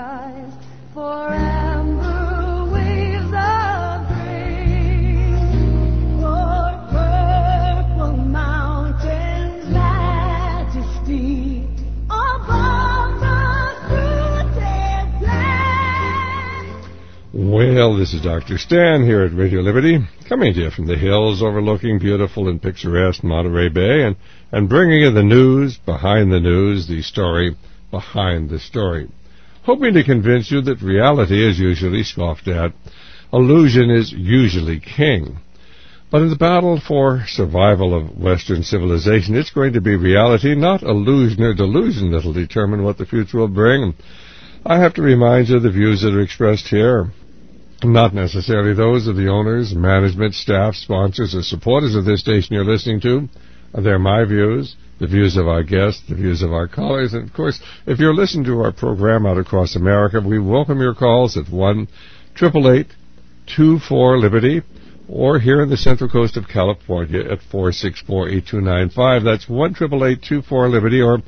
skies for amber waves of grain, for purple mountains, majesty above the fruited plain. Well, this is Dr. Stan here at Radio Liberty, coming to you from the hills overlooking beautiful and picturesque Monterey Bay, and bringing you the news behind the news, the story behind the story. Hoping to convince you that reality is usually scoffed at, illusion is usually king. But in the battle for survival of Western civilization, it's going to be reality, not illusion or delusion, that will determine what the future will bring. I have to remind you the views that are expressed here, not necessarily those of the owners, management, staff, sponsors, or supporters of this station you're listening to. They're my views, the views of our guests, the views of our callers. And, of course, if you're listening to our program out across America, we welcome your calls at 1-888-24-LIBERTY, or here in the Central Coast of California at 464-8295. That's 1-888-24-LIBERTY or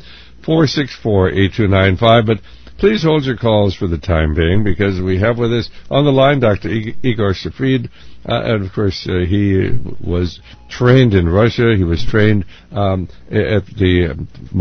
464-8295. But please hold your calls for the time being, because we have with us on the line Dr. Igor Shafrid, and of course he was trained in Russia. He was trained at the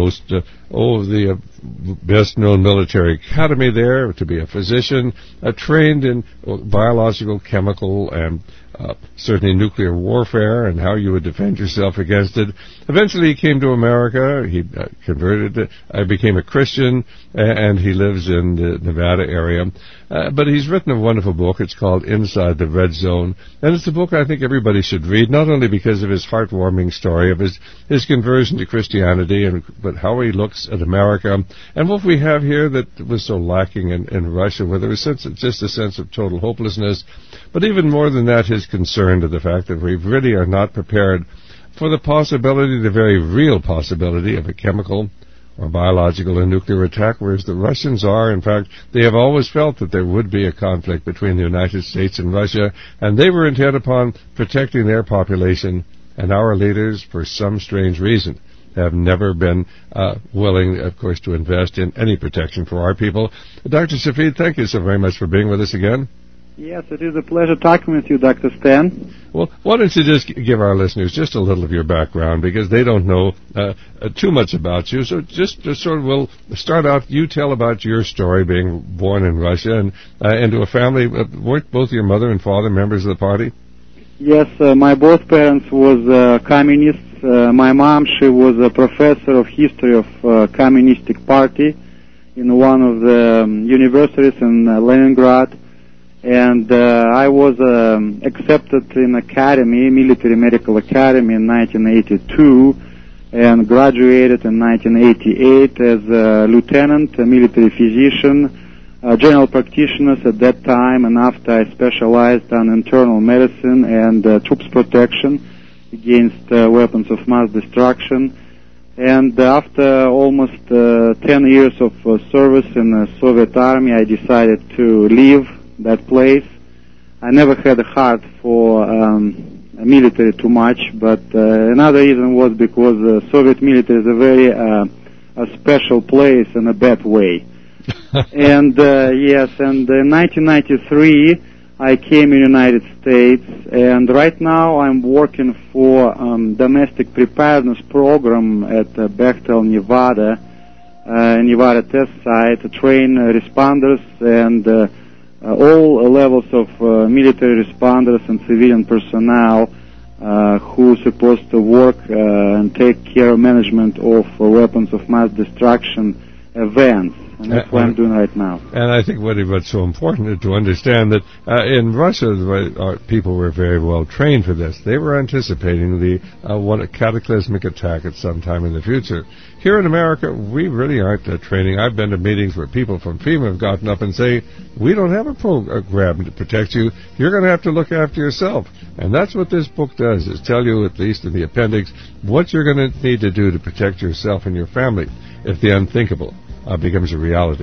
the best-known military academy there to be a physician, trained in biological, chemical, and certainly nuclear warfare and how you would defend yourself against it. Eventually he came to America. He converted, became a Christian, and he lives in the Nevada area. But he's written a wonderful book. It's called Inside the Red Zone. And it's a book I think everybody should read, not only because of his heartwarming story of his conversion to Christianity, but how he looks at America and what we have here that was so lacking in Russia, where there was just a sense of total hopelessness. But even more than that, his concern to the fact that we really are not prepared for the possibility, the very real possibility, of a chemical or biological or nuclear attack, whereas the Russians are. In fact, they have always felt that there would be a conflict between the United States and Russia, and they were intent upon protecting their population, and our leaders, for some strange reason, have never been willing, of course, to invest in any protection for our people. Dr. Shafrid, thank you so very much for being with us again. Yes, it is a pleasure talking with you, Dr. Stan. Well, why don't you just give our listeners just a little of your background, because they don't know too much about you. So just sort of, we'll start out, you tell about your story, being born in Russia and into a family. Weren't both your mother and father members of the party? Yes, my both parents was communists. My mom, she was a professor of history of Communistic Party in one of the universities in Leningrad. And I was accepted in academy, military medical academy, in 1982, and graduated in 1988 as a lieutenant, a military physician, general practitioner at that time, and after I specialized on internal medicine and troops protection against weapons of mass destruction. And after almost 10 years of service in the Soviet Army, I decided to leave that place. I never had a heart for military too much, but another reason was because the Soviet military is a very a special place in a bad way. And yes, and in 1993 I came in the United States, and right now I'm working for domestic preparedness program at Bechtel, Nevada, Nevada test site, to train responders and all levels of military responders and civilian personnel who are supposed to work and take care of management of weapons of mass destruction events. And that's what I'm doing right now. And I think what's so important is to understand that in Russia, our people were very well trained for this. They were anticipating the one cataclysmic attack at some time in the future. Here in America, we really aren't training. I've been to meetings where people from FEMA have gotten up and say, we don't have a program to protect you. You're going to have to look after yourself. And that's what this book does, is tell you, at least in the appendix, what you're going to need to do to protect yourself and your family if the unthinkable becomes a reality.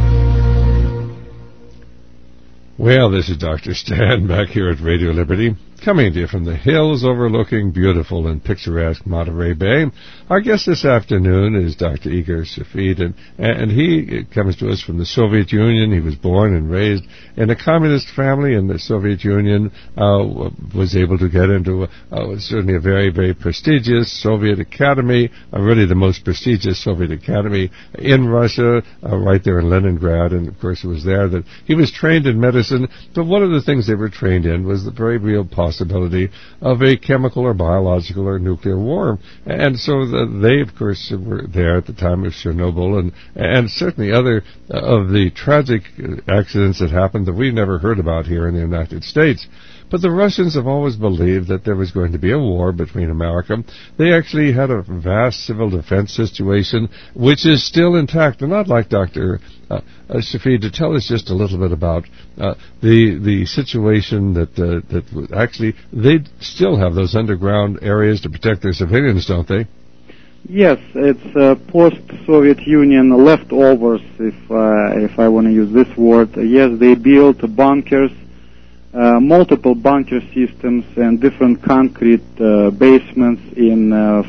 Well, this is Dr. Stan back here at Radio Liberty. Coming to you from the hills overlooking beautiful and picturesque Monterey Bay. Our guest this afternoon is Dr. Igor Safid, and he comes to us from the Soviet Union. He was born and raised in a communist family in the Soviet Union, was able to get into certainly a very, very prestigious Soviet academy, really the most prestigious Soviet academy in Russia, right there in Leningrad, and of course it was there that he was trained in medicine. But one of the things they were trained in was the very real possibility of a chemical or biological or nuclear war. And so they, of course, were there at the time of Chernobyl and certainly other of the tragic accidents that happened that we never heard about here in the United States. But the Russians have always believed that there was going to be a war between America. They actually had a vast civil defense situation, which is still intact. And I'd like Dr. Safid to tell us just a little bit about the situation that actually they still have those underground areas to protect their civilians, don't they? Yes, it's post-Soviet Union leftovers, if I want to use this word. Yes, they built bunkers, multiple bunker systems and different concrete basements in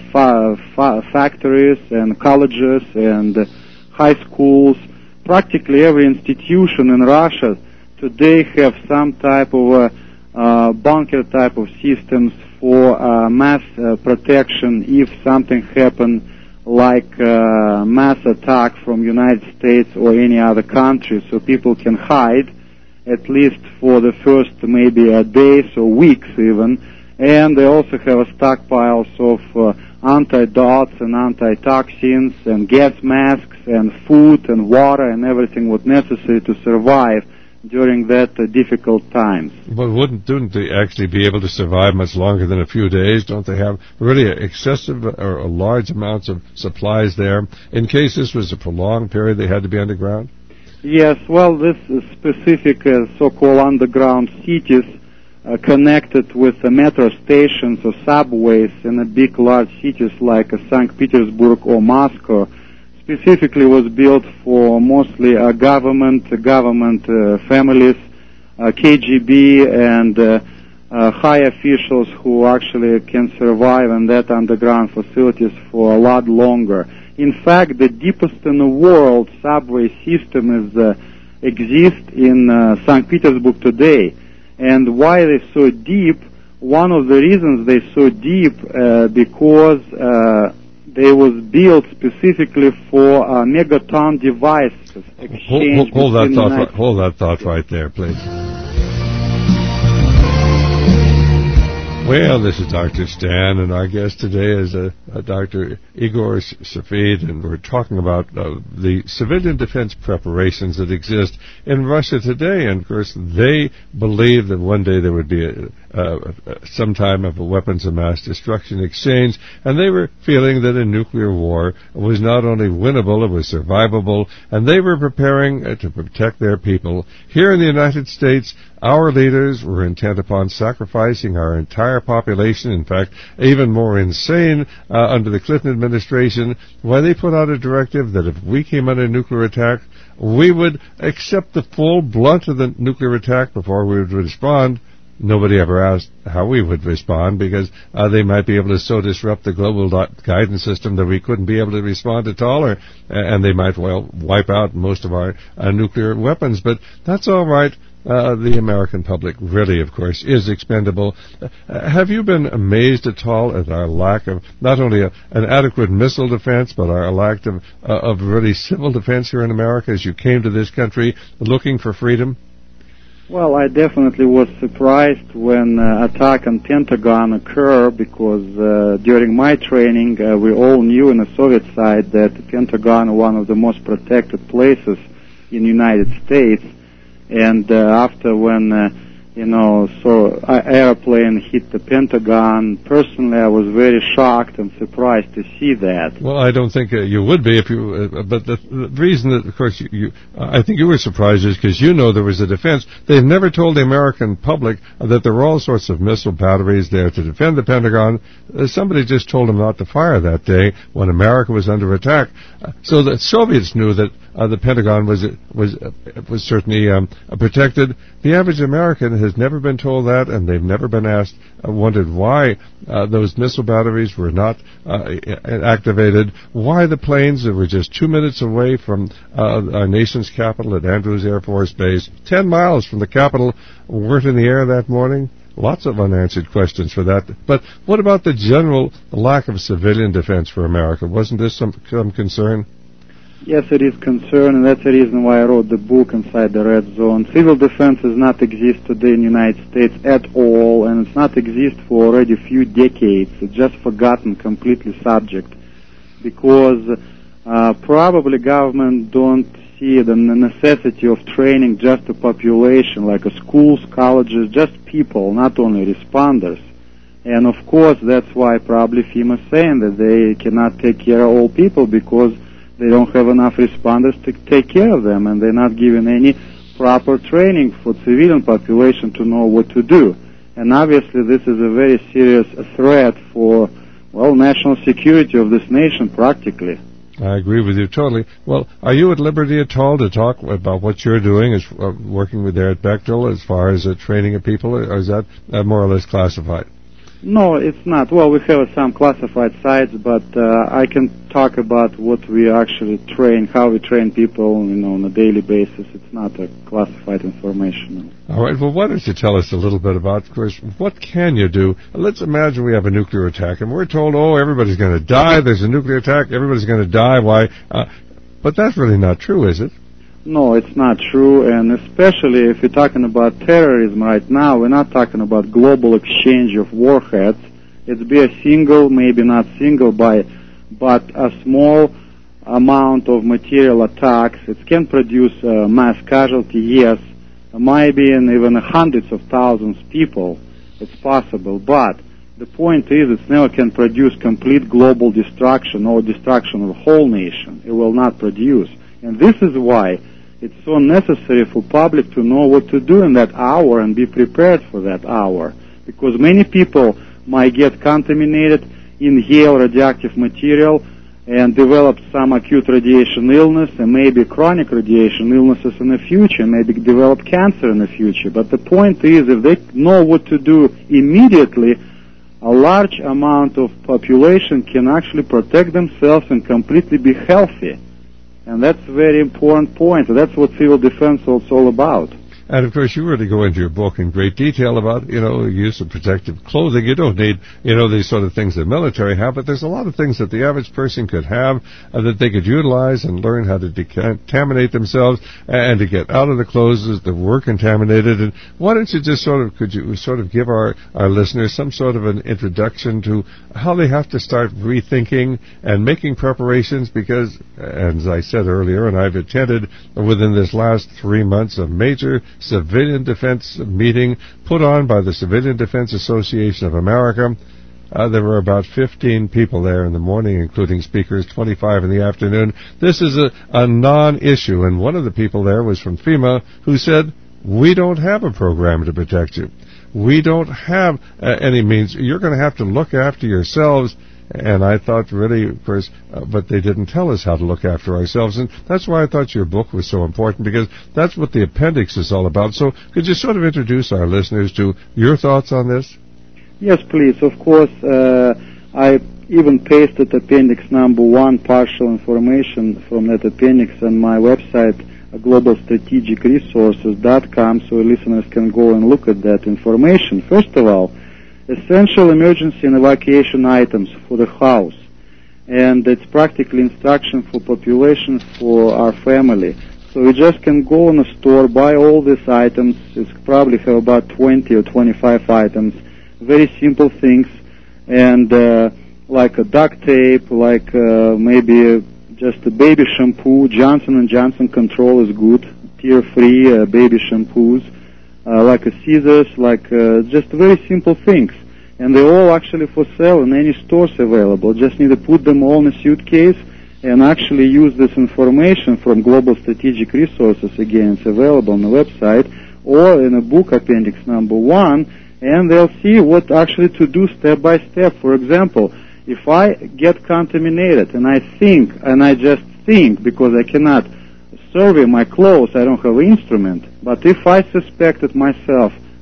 factories and colleges and high schools. Practically every institution in Russia today have some type of bunker type of systems for mass protection if something happened, like mass attack from United States or any other country, so people can hide at least for the first maybe days or weeks even. And they also have stockpiles of antidotes and antitoxins and gas masks and food and water and everything what's necessary to survive during that difficult times. But don't they actually be able to survive much longer than a few days? Don't they have really excessive or large amounts of supplies there in case this was a prolonged period they had to be underground? Yes, well, this specific so-called underground cities connected with the metro stations or subways in the big large cities like St. Petersburg or Moscow specifically was built for mostly government families, KGB and high officials who actually can survive in that underground facilities for a lot longer. In fact, the deepest in the world subway system exists in St. Petersburg today. And why they're so deep, one of the reasons they're so deep because they was built specifically for megaton devices. Hold that thought right there, please. Well, this is Dr. Stan, and our guest today is Dr. Igor Safid, and we're talking about the civilian defense preparations that exist in Russia today. And, of course, they believe that one day there would be some time of a weapons of mass destruction exchange, and they were feeling that a nuclear war was not only winnable, it was survivable, and they were preparing to protect their people. Here in the United States, our leaders were intent upon sacrificing our entire population, in fact, even more insane under the Clinton administration, when they put out a directive that if we came under nuclear attack, we would accept the full blunt of the nuclear attack before we would respond. Nobody ever asked how we would respond, because they might be able to so disrupt the global guidance system that we couldn't be able to respond at all, and they might, wipe out most of our nuclear weapons. But that's all right. The American public really, of course, is expendable. Have you been amazed at all at our lack of not only an adequate missile defense, but our lack of really civil defense here in America as you came to this country looking for freedom? Well, I definitely was surprised when attack on Pentagon occurred, because during my training we all knew in the Soviet side that the Pentagon is one of the most protected places in the United States. And after when airplane hit the Pentagon, personally I was very shocked and surprised to see that. Well, I don't think you would be if you. But the reason that, of course, I think you were surprised is because there was a defense. They've never told the American public that there were all sorts of missile batteries there to defend the Pentagon. Somebody just told them not to fire that day when America was under attack. So the Soviets knew that the Pentagon was certainly protected. The average American has never been told that, and they've never been wondered why those missile batteries were not activated, why the planes that were just 2 minutes away from our nation's capital at Andrews Air Force Base, 10 miles from the capital, weren't in the air that morning. Lots of unanswered questions for that. But what about the general lack of civilian defense for America? Wasn't this some concern? Yes, it is concern, and that's the reason why I wrote the book Inside the Red Zone. Civil defense does not exist today in the United States at all, and it's not exist for already a few decades. It's just forgotten completely subject, because probably government don't see the necessity of training just the population, like schools, colleges, just people, not only responders. And of course, that's why probably FEMA is saying that they cannot take care of all people, because they don't have enough responders to take care of them, and they're not giving any proper training for civilian population to know what to do. And obviously this is a very serious threat for, well, national security of this nation practically. I agree with you totally. Well, are you at liberty at all to talk about what you're doing as working with there at Bechtel as far as training of people, or is that more or less classified? No, it's not. Well, we have some classified sites, but I can talk about what we actually train, how we train people, on a daily basis. It's not a classified information. All right. Well, why don't you tell us a little bit about, of course, what can you do? Let's imagine we have a nuclear attack, and we're told, everybody's going to die. There's a nuclear attack. Everybody's going to die. Why? But that's really not true, is it? No, it's not true, and especially if you're talking about terrorism right now, we're not talking about global exchange of warheads. It's be a single, maybe not single, but a small amount of material attacks. It can produce mass casualty, yes, maybe in even hundreds of thousands of people. It's possible, but the point is it never can produce complete global destruction or destruction of a whole nation. It will not produce. And this is why it's so necessary for public to know what to do in that hour and be prepared for that hour. Because many people might get contaminated, inhale radioactive material, and develop some acute radiation illness and maybe chronic radiation illnesses in the future, maybe develop cancer in the future. But the point is, if they know what to do immediately, a large amount of population can actually protect themselves and completely be healthy. And that's a very important point. That's what civil defense is all about. And, of course, you really go into your book in great detail about, use of protective clothing. You don't need, these sort of things that military have, but there's a lot of things that the average person could have that they could utilize and learn how to decontaminate themselves and to get out of the clothes that were contaminated. And why don't you just could you give our listeners some sort of an introduction to how they have to start rethinking and making preparations, because, as I said earlier, and I've attended within this last 3 months a major civilian defense meeting put on by the Civilian Defense Association of America. There were about 15 people there in the morning, including speakers, 25 in the afternoon. This is a non-issue, and one of the people there was from FEMA, who said, we don't have a program to protect you. We don't have any means. You're going to have to look after yourselves. And I thought, really, of course, but they didn't tell us how to look after ourselves. And that's why I thought your book was so important, because that's what the appendix is all about. So could you sort of introduce our listeners to your thoughts on this? Yes, please. Of course, I even pasted appendix number 1, partial information from that appendix on my website, globalstrategicresources.com, so listeners can go and look at that information. First of all, essential emergency and evacuation items for the house, and it's practically instruction for population, for our family. So we just can go in a store, buy all these items. It's probably have about 20 or 25 items, very simple things, and like a duct tape, like maybe just a baby shampoo. Johnson & Johnson Control is good, tear-free baby shampoos. Like a scissors, like just very simple things. And they're all actually for sale in any stores available. Just need to put them all in a suitcase and actually use this information from Global Strategic Resources. Again, it's available on the website or in a book, appendix number 1, and they'll see what actually to do step by step. For example, if I get contaminated and I just think, because I cannot survey my clothes, I don't have an instrument. But if I suspected myself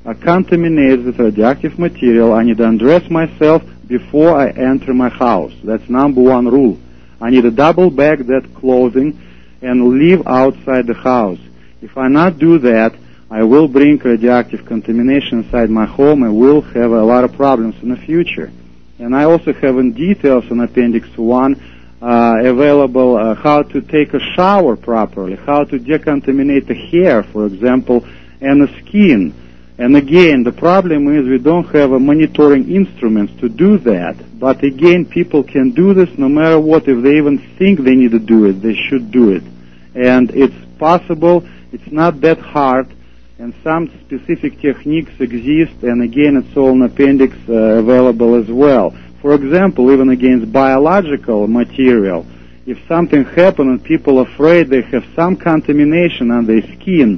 contaminated with radioactive material, I need to undress myself before I enter my house. That's number one rule. I need to double bag that clothing and leave outside the house. If I not do that, I will bring radioactive contamination inside my home and will have a lot of problems in the future. And I also have in details in Appendix 1 available how to take a shower properly, how to decontaminate the hair, for example, and the skin. And again, the problem is we don't have a monitoring instruments to do that. But again, people can do this no matter what. If they even think they need to do it, they should do it. And it's possible. It's not that hard. And some specific techniques exist. And again, it's all in appendix available as well. For example, even against biological material, if something happens and people are afraid they have some contamination on their skin,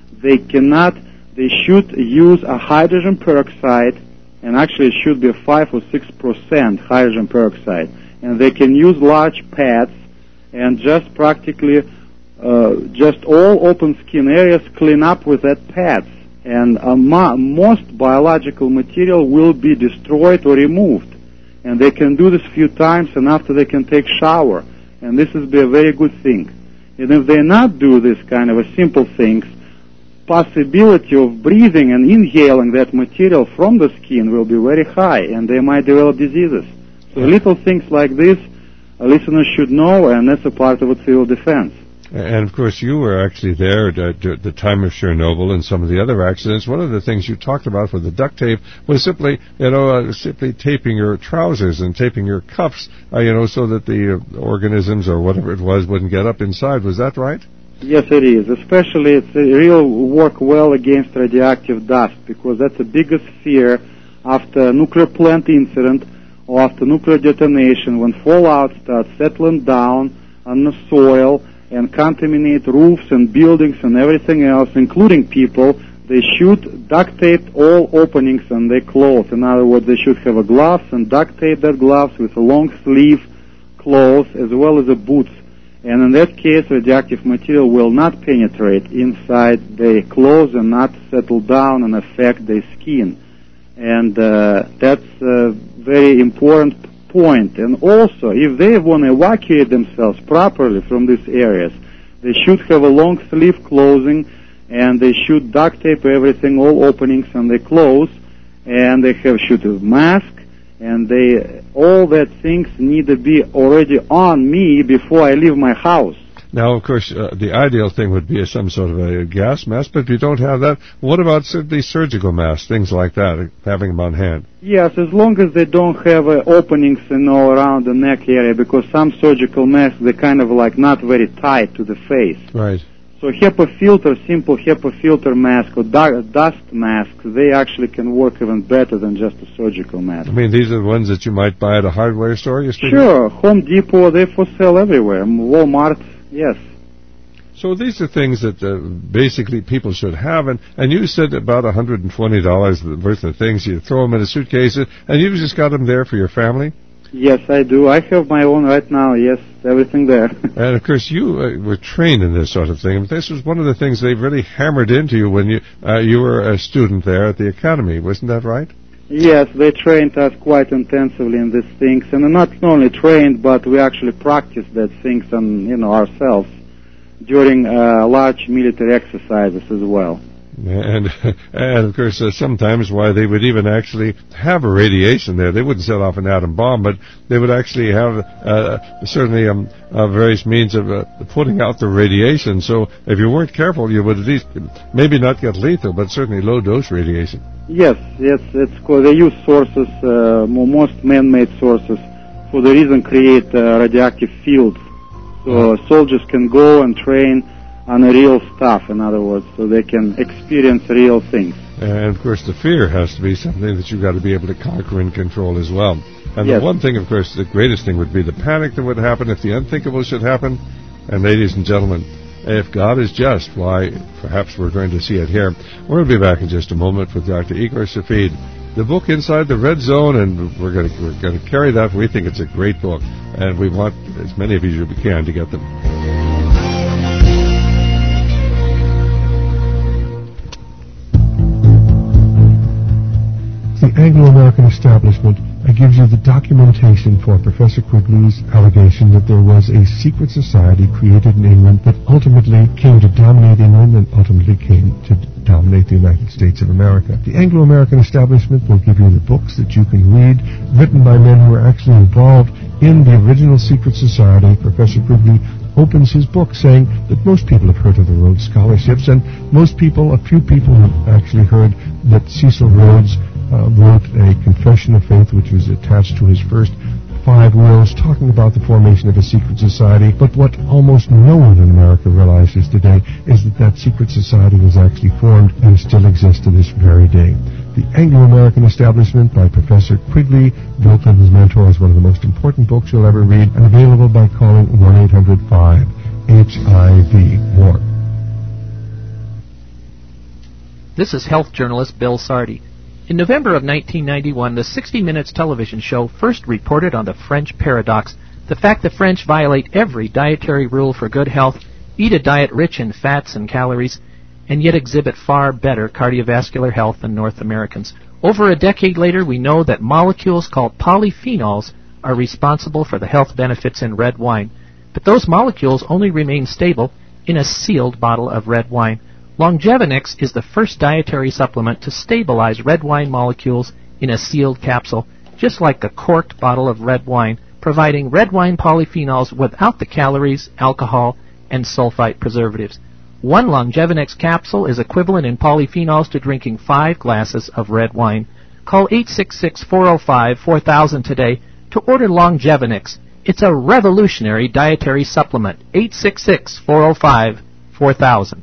they should use a hydrogen peroxide, and actually it should be 5 or 6% hydrogen peroxide. And they can use large pads and just practically just all open skin areas clean up with that pads. And most biological material will be destroyed or removed. And they can do this a few times, and after they can take shower. And this will be a very good thing. And if they not do this kind of a simple things, possibility of breathing and inhaling that material from the skin will be very high, and they might develop diseases. So little things like this, listeners should know, and that's a part of a civil defense. And, of course, you were actually there at the time of Chernobyl and some of the other accidents. One of the things you talked about for the duct tape was simply taping your trousers and taping your cuffs, so that the organisms or whatever it was wouldn't get up inside. Was that right? Yes, it is. Especially it's real work well against radioactive dust, because that's the biggest fear after a nuclear plant incident or after nuclear detonation, when fallout starts settling down on the soil and contaminate roofs and buildings and everything else, including people. They should duct tape all openings on their clothes. In other words, they should have a gloves and duct tape that gloves with a long sleeve clothes as well as the boots. And in that case, radioactive material will not penetrate inside their clothes and not settle down and affect their skin. And that's a very important point. And also, if they want to evacuate themselves properly from these areas, they should have a long sleeve clothing, and they should duct tape everything, all openings on their clothes, and they should have mask, and all that things need to be already on me before I leave my house. Now, of course, the ideal thing would be some sort of a gas mask, but if you don't have that, what about the surgical masks, things like that, having them on hand? Yes, as long as they don't have openings, around the neck area, because some surgical masks, they're kind of like not very tight to the face. Right. So simple HEPA filter mask or dust masks, they actually can work even better than just a surgical mask. I mean, these are the ones that you might buy at a hardware store, you're speaking? Sure. Home Depot, they for sale everywhere. Walmart, yes. So these are things that basically people should have, and you said about $120 worth of things. You throw them in a suitcase, and you've just got them there for your family? Yes, I do. I have my own right now, yes, everything there. And, of course, you were trained in this sort of thing. This was one of the things they really hammered into you when you were a student there at the academy. Wasn't that right? Yes, they trained us quite intensively in these things. And not only trained, but we actually practiced that things on ourselves during large military exercises as well. And of course, sometimes why they would even actually have a radiation there. They wouldn't set off an atom bomb, but they would actually have certainly various means of putting out the radiation. So if you weren't careful, you would at least maybe not get lethal, but certainly low-dose radiation. Yes, it's cool. They use sources, most man-made sources, for the reason create radioactive fields. So soldiers can go and train on the real stuff, in other words, so they can experience real things. And, of course, the fear has to be something that you've got to be able to conquer and control as well. And yes. The one thing, of course, the greatest thing would be the panic that would happen if the unthinkable should happen. And, ladies and gentlemen, if God is just, why, perhaps we're going to see it here. We're going to be back in just a moment with Dr. Igor Safid. The book Inside the Red Zone, and we're going to carry that. We think it's a great book, and we want as many of you as we can to get them. The Anglo-American Establishment gives you the documentation for Professor Quigley's allegation that there was a secret society created in England that ultimately came to dominate England and ultimately came to dominate the United States of America. The Anglo-American Establishment will give you the books that you can read, written by men who are actually involved in the original secret society. Professor Quigley opens his book saying that most people have heard of the Rhodes Scholarships, and a few people have actually heard that Cecil Rhodes wrote a confession of faith which was attached to his first 5 wills talking about the formation of a secret society. But what almost no one in America realizes today is that that secret society was actually formed and still exists to this very day. The Anglo-American Establishment by Professor Quigley, Bill Clinton's mentor, is one of the most important books you'll ever read, and available by calling 1-800-5-HIV-MORE. This is health journalist Bill Sardi. In November of 1991, the 60 Minutes television show first reported on the French paradox, the fact the French violate every dietary rule for good health, eat a diet rich in fats and calories, and yet exhibit far better cardiovascular health than North Americans. Over a decade later, we know that molecules called polyphenols are responsible for the health benefits in red wine. But those molecules only remain stable in a sealed bottle of red wine. Longevinex is the first dietary supplement to stabilize red wine molecules in a sealed capsule, just like a corked bottle of red wine, providing red wine polyphenols without the calories, alcohol, and sulfite preservatives. One Longevinex capsule is equivalent in polyphenols to drinking 5 glasses of red wine. Call 866-405-4000 today to order Longevinex. It's a revolutionary dietary supplement. 866-405-4000.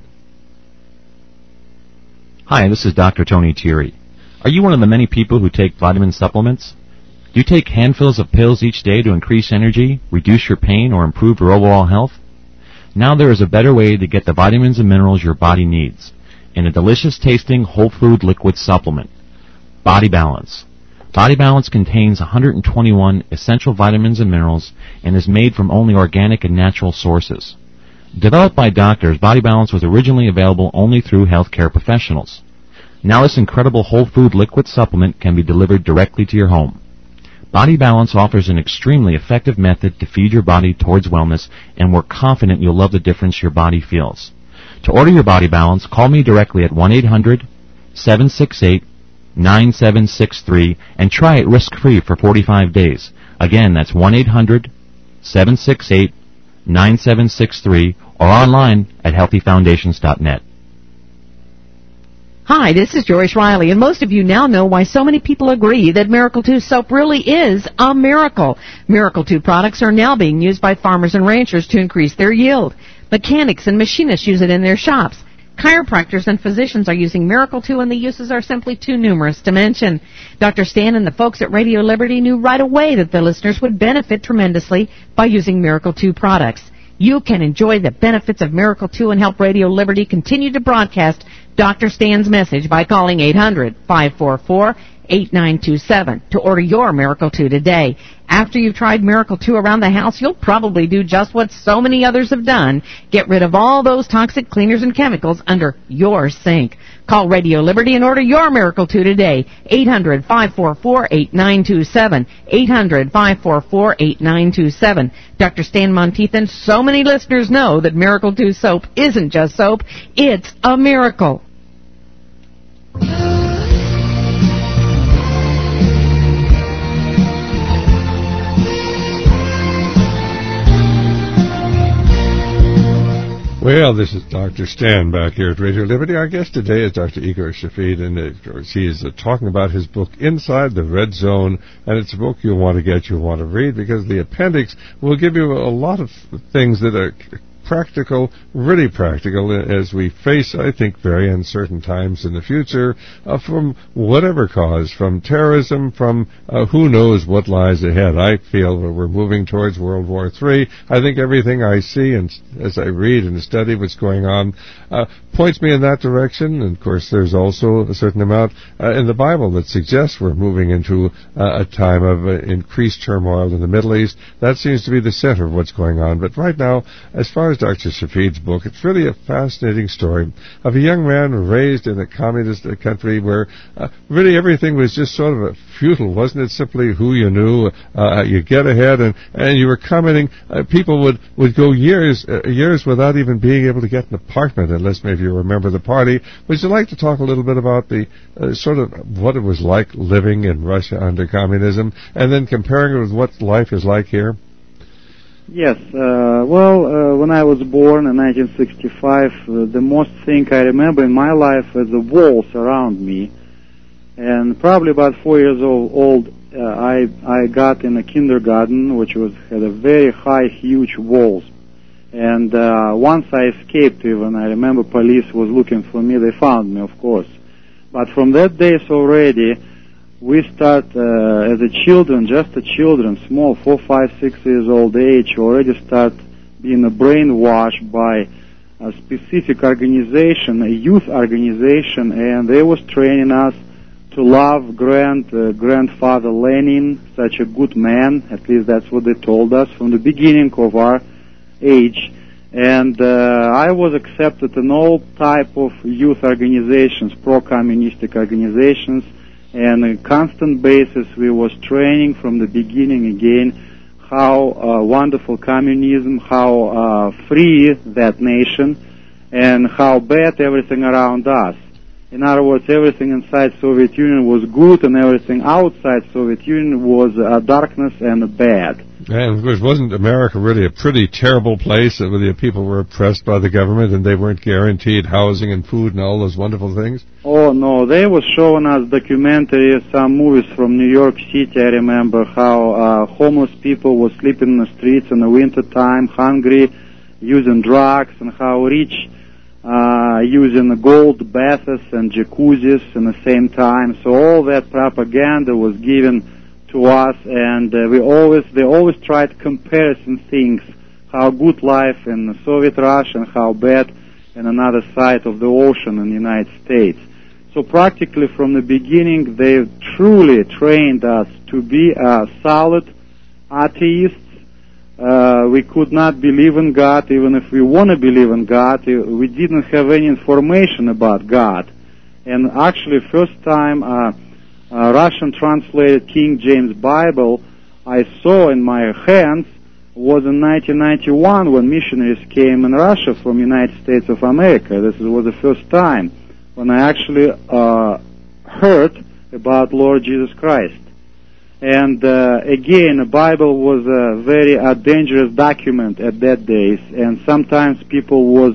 Hi, this is Dr. Tony Thierry. Are you one of the many people who take vitamin supplements? Do you take handfuls of pills each day to increase energy, reduce your pain, or improve your overall health? Now there is a better way to get the vitamins and minerals your body needs in a delicious-tasting whole food liquid supplement. Body Balance. Body Balance contains 121 essential vitamins and minerals and is made from only organic and natural sources. Developed by doctors, Body Balance was originally available only through healthcare professionals. Now this incredible whole food liquid supplement can be delivered directly to your home. Body Balance offers an extremely effective method to feed your body towards wellness, and we're confident you'll love the difference your body feels. To order your Body Balance, call me directly at 1-800-768-9763 and try it risk-free for 45 days. Again, that's 1-800-768-9763 or online at healthyfoundations.net. Hi, this is Joyce Riley, and most of you now know why so many people agree that Miracle 2 soap really is a miracle. Miracle 2 products are now being used by farmers and ranchers to increase their yield. Mechanics and machinists use it in their shops. Chiropractors and physicians are using Miracle 2, and the uses are simply too numerous to mention. Dr. Stan and the folks at Radio Liberty knew right away that the listeners would benefit tremendously by using Miracle 2 products. You can enjoy the benefits of Miracle 2 and help Radio Liberty continue to broadcast Dr. Stan's message by calling 800-544-8927 to order your Miracle 2 today. After you've tried Miracle 2 around the house, you'll probably do just what so many others have done. Get rid of all those toxic cleaners and chemicals under your sink. Call Radio Liberty and order your Miracle 2 today. 800-544-8927. 800-544-8927. Dr. Stan Monteith and so many listeners know that Miracle 2 soap isn't just soap, it's a miracle. Well, this is Dr. Stan back here at Radio Liberty. Our guest today is Dr. Igor Shafid, and of course he is talking about his book, Inside the Red Zone, and it's a book you'll want to read, because the appendix will give you a lot of things that are practical, really practical, as we face, I think, very uncertain times in the future, from whatever cause, from terrorism, from who knows what lies ahead. I feel we're moving towards World War III. I think everything I see and as I read and study what's going on points me in that direction. And, of course, there's also a certain amount in the Bible that suggests we're moving into a time of increased turmoil in the Middle East. That seems to be the center of what's going on. But right now, as far as Dr. Safid's book. It's really a fascinating story of a young man raised in a communist country where really everything was just sort of futile, wasn't it? Simply who you knew, you get ahead, and you were commenting. People would go years without even being able to get an apartment, unless maybe you remember the party. Would you like to talk a little bit about the sort of what it was like living in Russia under communism, and then comparing it with what life is like here? Yes. When I was born in 1965, the most thing I remember in my life is the walls around me. And probably about 4 years old, I got in a kindergarten, which had a very high, huge walls. And once I escaped even, I remember police was looking for me. They found me, of course. But from that days already, we start as a children, just a children, small, 4, 5, 6 years old age, already start being brainwashed by a specific organization, a youth organization, and they was training us to love grandfather Lenin, such a good man. At least that's what they told us from the beginning of our age. And I was accepted in all type of youth organizations, pro-communistic organizations, and on a constant basis we was training from the beginning again how wonderful communism, how free that nation, and how bad everything around us. In other words, everything inside Soviet Union was good, and everything outside Soviet Union was darkness and bad. And of course, wasn't America really a pretty terrible place where the people were oppressed by the government and they weren't guaranteed housing and food and all those wonderful things? Oh no, they was showing us documentaries, some movies from New York City. I remember how homeless people were sleeping in the streets in the winter time, hungry, using drugs, and how rich using gold baths and jacuzzis in the same time. So all that propaganda was given to us, and they always tried comparison things, how good life in Soviet Russia and how bad in another side of the ocean in the United States. So practically from the beginning, they truly trained us to be solid atheists. We could not believe in God. Even if we want to believe in God, we didn't have any information about God. And actually, first time Russian translated King James Bible I saw in my hands was in 1991 when missionaries came in Russia from United States of America. This was the first time when I actually heard about Lord Jesus Christ. And again, the Bible was a very dangerous document at that days, and sometimes people was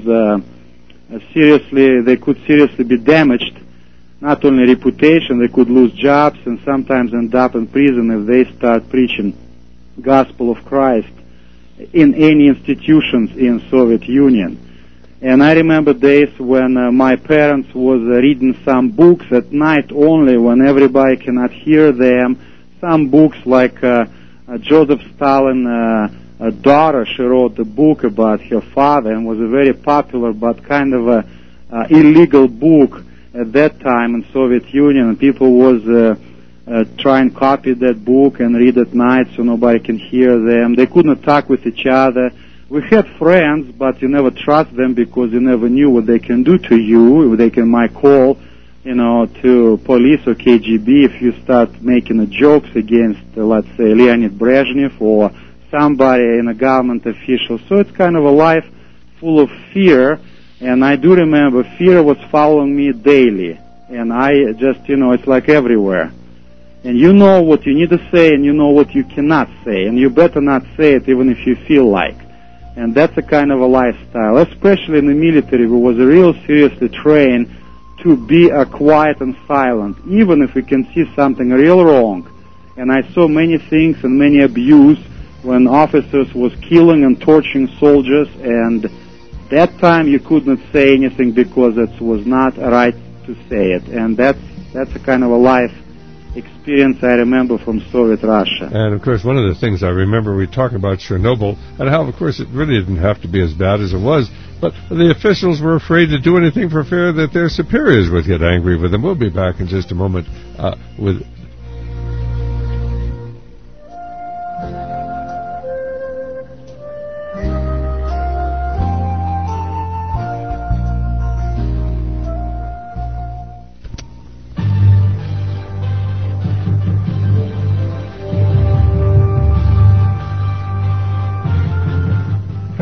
they could seriously be damaged. Not only reputation, they could lose jobs and sometimes end up in prison if they start preaching gospel of Christ in any institutions in Soviet Union. And I remember days when my parents was reading some books at night only when everybody cannot hear them. Some books like Joseph Stalin, a daughter, she wrote a book about her father and was a very popular but kind of a illegal book at that time in Soviet Union, and people was try and copy that book and read at night so nobody can hear them. They couldn't talk with each other. We had friends, but you never trust them because you never knew what they can do to you. They might call, to police or KGB if you start making jokes against, let's say, Leonid Brezhnev or somebody in a government official. So it's kind of a life full of fear. And I do remember fear was following me daily. And I just, it's like everywhere. And you know what you need to say and you know what you cannot say. And you better not say it even if you feel like. And that's a kind of a lifestyle. Especially in the military, we was real seriously trained to be quiet and silent, even if we can see something real wrong. And I saw many things and many abuse when officers was killing and torturing soldiers, and that time you could not say anything because it was not right to say it. And that's a kind of a life experience I remember from Soviet Russia. And of course, one of the things I remember, we talked about Chernobyl and how, of course, it really didn't have to be as bad as it was, but the officials were afraid to do anything for fear that their superiors would get angry with them. We'll be back in just a moment with...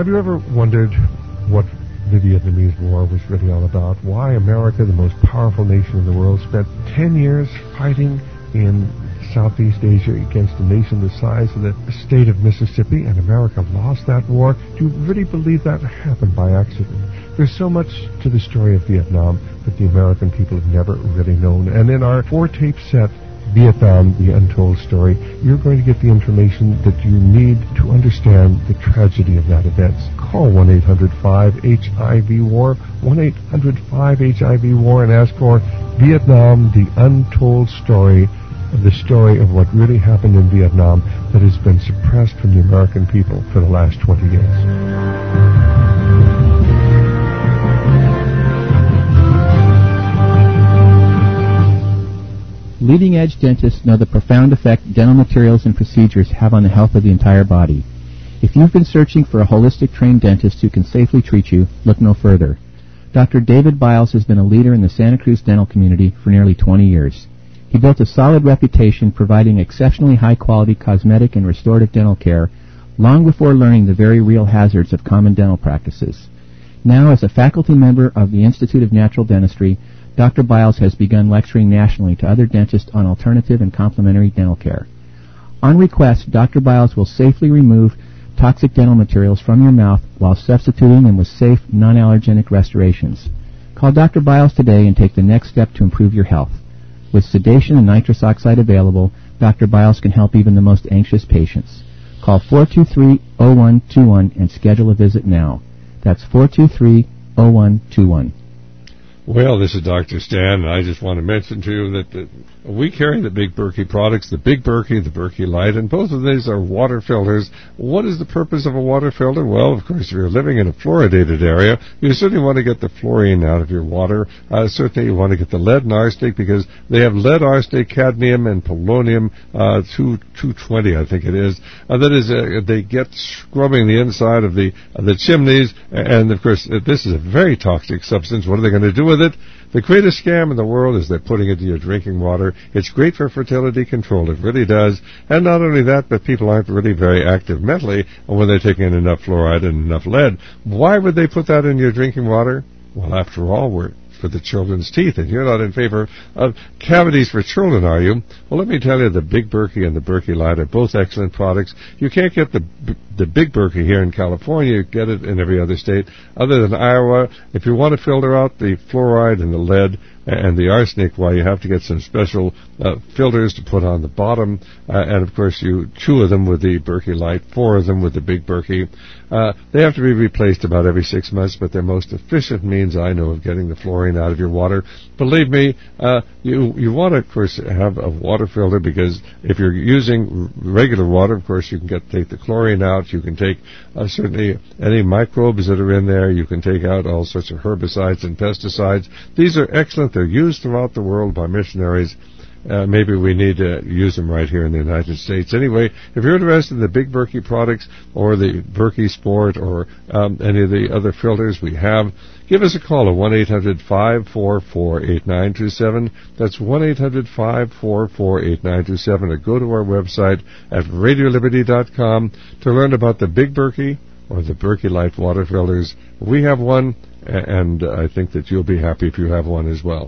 Have you ever wondered what the Vietnamese War was really all about? Why America, the most powerful nation in the world, spent 10 years fighting in Southeast Asia against a nation the size of the state of Mississippi, and America lost that war? Do you really believe that happened by accident? There's so much to the story of Vietnam that the American people have never really known. And in our 4-tape set, Vietnam, The Untold Story, you're going to get the information that you need to understand the tragedy of that event. Call 1-800-5-HIV-WAR, 1-800-5-HIV-WAR, and ask for Vietnam, The Untold Story, the story of what really happened in Vietnam that has been suppressed from the American people for the last 20 years. Leading-edge dentists know the profound effect dental materials and procedures have on the health of the entire body. If you've been searching for a holistic trained dentist who can safely treat you, look no further. Dr. David Biles has been a leader in the Santa Cruz dental community for nearly 20 years. He built a solid reputation providing exceptionally high-quality cosmetic and restorative dental care long before learning the very real hazards of common dental practices. Now, as a faculty member of the Institute of Natural Dentistry, Dr. Biles has begun lecturing nationally to other dentists on alternative and complementary dental care. On request, Dr. Biles will safely remove toxic dental materials from your mouth while substituting them with safe, non-allergenic restorations. Call Dr. Biles today and take the next step to improve your health. With sedation and nitrous oxide available, Dr. Biles can help even the most anxious patients. Call 423-0121 and schedule a visit now. That's 423-0121. Well, this is Dr. Stan, and I just want to mention to you that we carry the Big Berkey products, the Big Berkey, the Berkey Light, and both of these are water filters. What is the purpose of a water filter? Well, of course, if you're living in a fluoridated area, you certainly want to get the fluorine out of your water. Certainly you want to get the lead and arsenic, because they have lead, arsenic, cadmium, and polonium 220, I think it is. That is, they get scrubbing the inside of the chimneys, and of course, this is a very toxic substance. What are they going to do with it? The greatest scam in the world is they're putting it into your drinking water. It's great for fertility control. It really does. And not only that, but people aren't really very active mentally when they're taking in enough fluoride and enough lead. Why would they put that in your drinking water? Well, after all, we're for the children's teeth, and you're not in favor of cavities for children, are you? Well, let me tell you, the Big Berkey and the Berkey Light are both excellent products. You can't get the Big Berkey here in California. You get it in every other state other than Iowa. If you want to filter out the fluoride and the lead and the arsenic, well, you have to get some special filters to put on the bottom, and of course you 2 of them with the Berkey Light, 4 of them with the Big Berkey. They have to be replaced about every 6 months, but they're most efficient means I know of getting the fluorine out of your water. Believe me, you want to, of course, have a water filter, because if you're using regular water, of course, you can take the chlorine out. You can take certainly any microbes that are in there. You can take out all sorts of herbicides and pesticides. These are excellent. They're used throughout the world by missionaries. Maybe we need to use them right here in the United States. Anyway, if you're interested in the Big Berkey products or the Berkey Sport or any of the other filters we have, give us a call at 1-800-544-8927. That's 1-800-544-8927. Or go to our website at radioliberty.com to learn about the Big Berkey or the Berkey Light water filters. We have one, and I think that you'll be happy if you have one as well.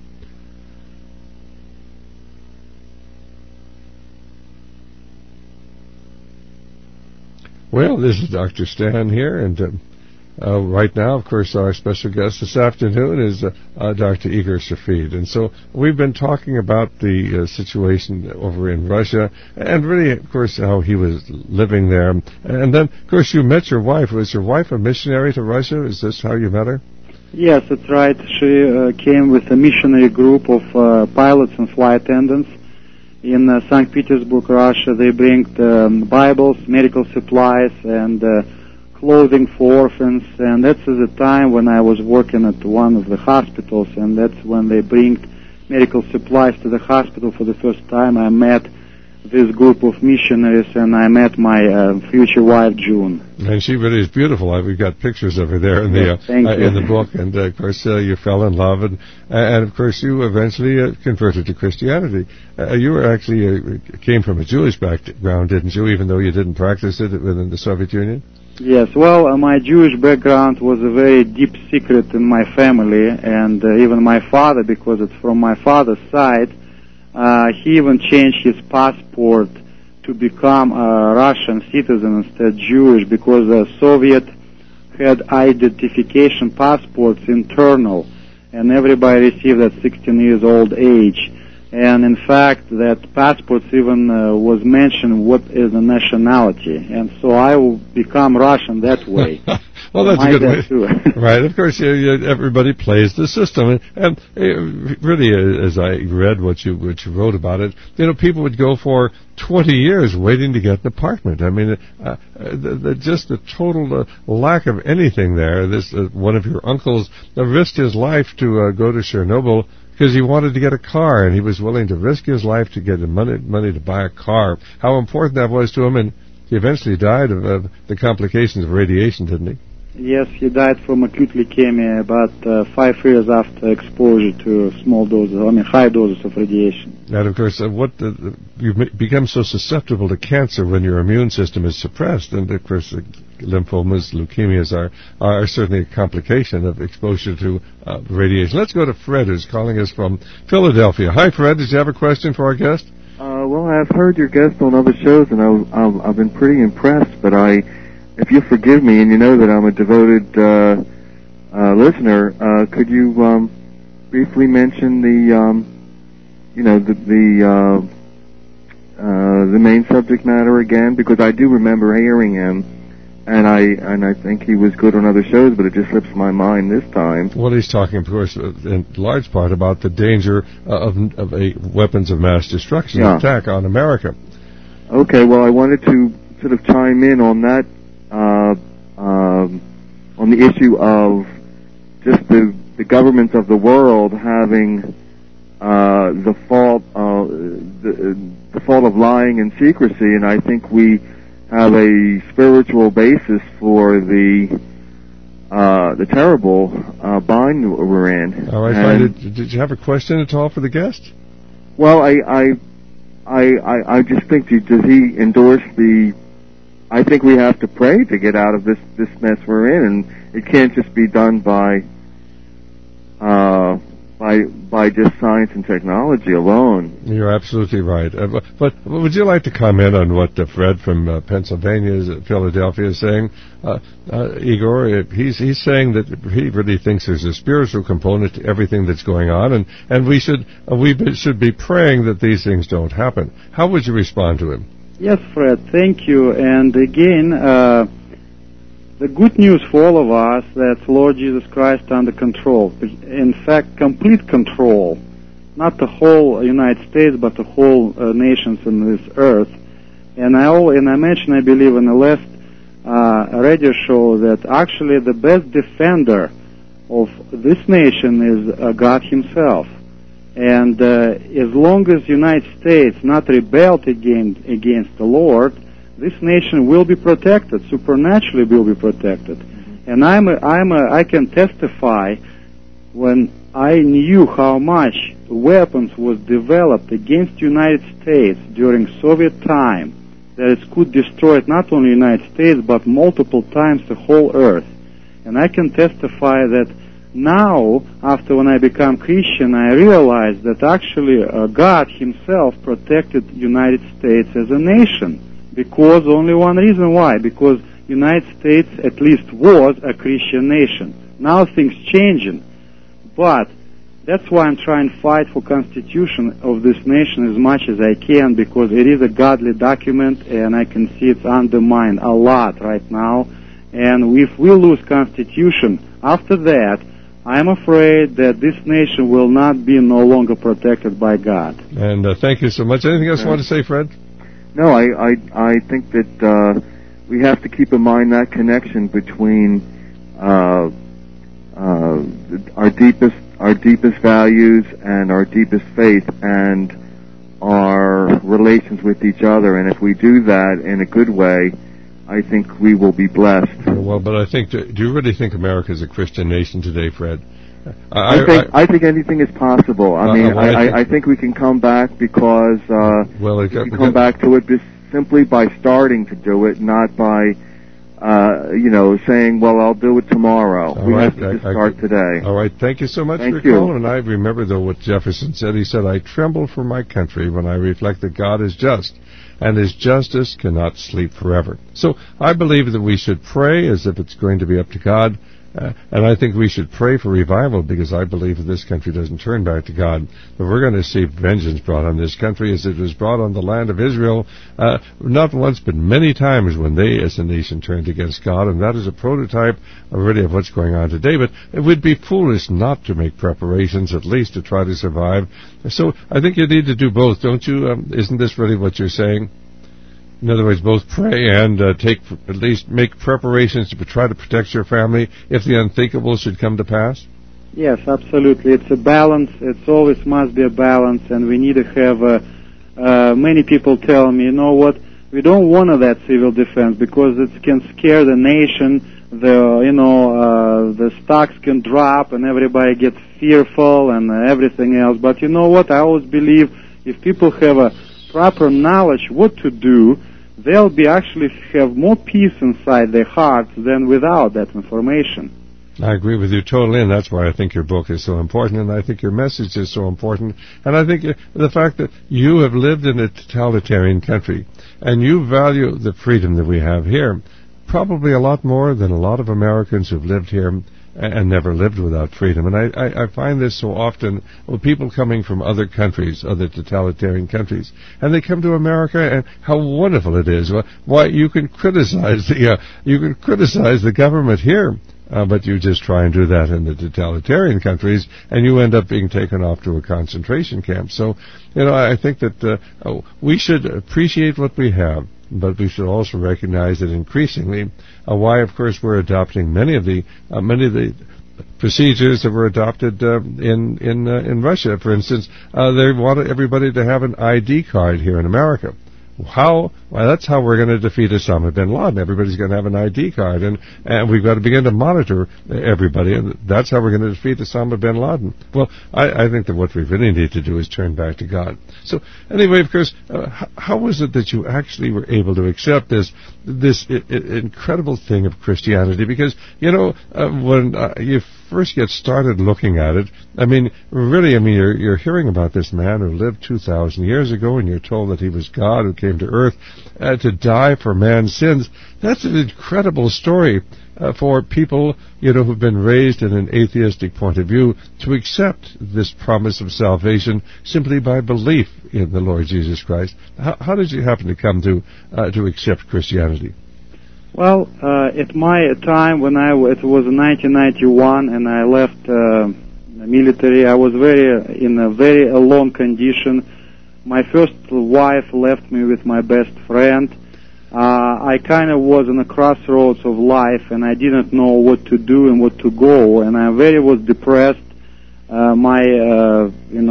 Well, this is Dr. Stan here, and right now, of course, our special guest this afternoon is Dr. Igor Safid. And so we've been talking about the situation over in Russia, and really, of course, how he was living there. And then, of course, you met your wife. Was your wife a missionary to Russia? Is this how you met her? Yes, that's right. She came with a missionary group of pilots and flight attendants in St. Petersburg, Russia. They bring Bibles, medical supplies, and clothing for orphans. And that's the time when I was working at one of the hospitals, and that's when they bring medical supplies to the hospital for the first time. I met this group of missionaries, and I met my future wife, June. And she really is beautiful. We've got pictures of her there in the in the book. And of course, you fell in love, and of course, you eventually converted to Christianity. You were actually came from a Jewish background, didn't you? Even though you didn't practice it within the Soviet Union. Yes, well, my Jewish background was a very deep secret in my family, and even my father, because it's from my father's side, he even changed his passport to become a Russian citizen instead Jewish, because the Soviet had identification passports internal, and everybody received at 16 years old age. And in fact, that passports even was mentioned what is the nationality, and so I will become Russian that way. Well, that's a good way. Too. Right, of course, everybody plays the system. And really, as I read what you wrote about it, people would go for 20 years waiting to get an apartment. I mean, just the total lack of anything there. This one of your uncles risked his life to go to Chernobyl because he wanted to get a car, and he was willing to risk his life to get money to buy a car. How important that was to him, and he eventually died of the complications of radiation, didn't he? Yes, he died from acute leukemia about 5 years after exposure to high doses of radiation. And of course, you become so susceptible to cancer when your immune system is suppressed, and of course, lymphomas, leukemias are certainly a complication of exposure to radiation. Let's go to Fred, who's calling us from Philadelphia. Hi, Fred. Did you have a question for our guest? Well, I've heard your guest on other shows, and I've been pretty impressed. But if you forgive me, and you know that I'm a devoted listener, could you briefly mention the main subject matter again? Because I do remember hearing him, and I think he was good on other shows, but it just slips my mind this time. Well, he's talking, of course, in large part about the danger of a weapons of mass destruction attack on America. Okay, well, I wanted to sort of chime in on that, on the issue of just the governments of the world having the fault of lying and secrecy, and I think we have a spiritual basis for the terrible bind we're in. All right, did you have a question at all for the guest? Well, I just think, does he endorse I think we have to pray to get out of this mess we're in, and it can't just be done by just science and technology alone. You're absolutely right. But would you like to comment on what Fred from Pennsylvania, Philadelphia, is saying? Igor, he's saying that he really thinks there's a spiritual component to everything that's going on, and we should be praying that these things don't happen. How would you respond to him? Yes, Fred, thank you. And again, the good news for all of us that Lord Jesus Christ under control. In fact, complete control. Not the whole United States, but the whole nations in this earth. And I mentioned, I believe, in the last radio show that actually the best defender of this nation is God Himself. And as long as the United States not rebelled against the Lord, this nation will be protected, supernaturally will be protected. And I can testify when I knew how much weapons was developed against the United States during Soviet time, that it could destroy not only the United States, but multiple times the whole earth. And I can testify that now, after when I become Christian, I realized that actually God Himself protected the United States as a nation. Because only one reason why. Because United States at least was a Christian nation. Now things changing. But that's why I'm trying to fight for Constitution of this nation as much as I can, because it is a godly document and I can see it's undermined a lot right now. And if we lose Constitution after that, I'm afraid that this nation will not be no longer protected by God. And thank you so much. Anything else you want to say, Fred? No, I think that we have to keep in mind that connection between our deepest values and our deepest faith and our relations with each other. And if we do that in a good way, I think we will be blessed. Well, but I think, do you really think America is a Christian nation today, Fred? I think anything is possible. I think we can come back because we can come back to it just simply by starting to do it, not by saying, well, I'll do it tomorrow. We have to just start today. All right. Thank you so much for calling. And I remember, though, what Jefferson said. He said, I tremble for my country when I reflect that God is just, and His justice cannot sleep forever. So I believe that we should pray as if it's going to be up to God. And I think we should pray for revival, because I believe that this country doesn't turn back to God. But we're going to see vengeance brought on this country as it was brought on the land of Israel, not once but many times when they as a nation turned against God. And that is a prototype already of what's going on today. But it would be foolish not to make preparations, at least to try to survive. So I think you need to do both, don't you? Isn't this really what you're saying? In other words, both pray and at least make preparations to try to protect your family if the unthinkable should come to pass? Yes, absolutely. It's a balance. It always must be a balance, and we need to have many people tell me, you know what, we don't want that civil defense because it can scare the nation. The stocks can drop and everybody gets fearful and everything else. But you know what? I always believe if people have a proper knowledge what to do, they'll be actually have more peace inside their hearts than without that information. I agree with you totally, and that's why I think your book is so important, and I think your message is so important, and I think the fact that you have lived in a totalitarian country, and you value the freedom that we have here, probably a lot more than a lot of Americans who've lived here and never lived without freedom. And I find this so often with people coming from other countries, other totalitarian countries, and they come to America, and how wonderful it is. Why you can criticize the government here, but you just try and do that in the totalitarian countries, and you end up being taken off to a concentration camp. So, I think that we should appreciate what we have, but we should also recognize that increasingly, why, of course, we're adopting many of the procedures that were adopted in Russia. For instance, they wanted everybody to have an ID card here in America. How? Well, that's how we're going to defeat Osama bin Laden. Everybody's going to have an ID card, and we've got to begin to monitor everybody, and that's how we're going to defeat Osama bin Laden. Well, I think that what we really need to do is turn back to God. So, anyway, of course, how was it that you actually were able to accept this incredible thing of Christianity? Because, when you first get started looking at it, you're hearing about this man who lived 2,000 years ago, and you're told that he was God who came to earth to die for man's sins. That's an incredible story for people, who've been raised in an atheistic point of view to accept this promise of salvation simply by belief in the Lord Jesus Christ. How did you happen to come to accept Christianity? Well, at my time when it was 1991 and I left the military, I was in a very alone condition. My first wife left me with my best friend. I kind of was in a crossroads of life, and I didn't know what to do and what to go, and I was depressed. My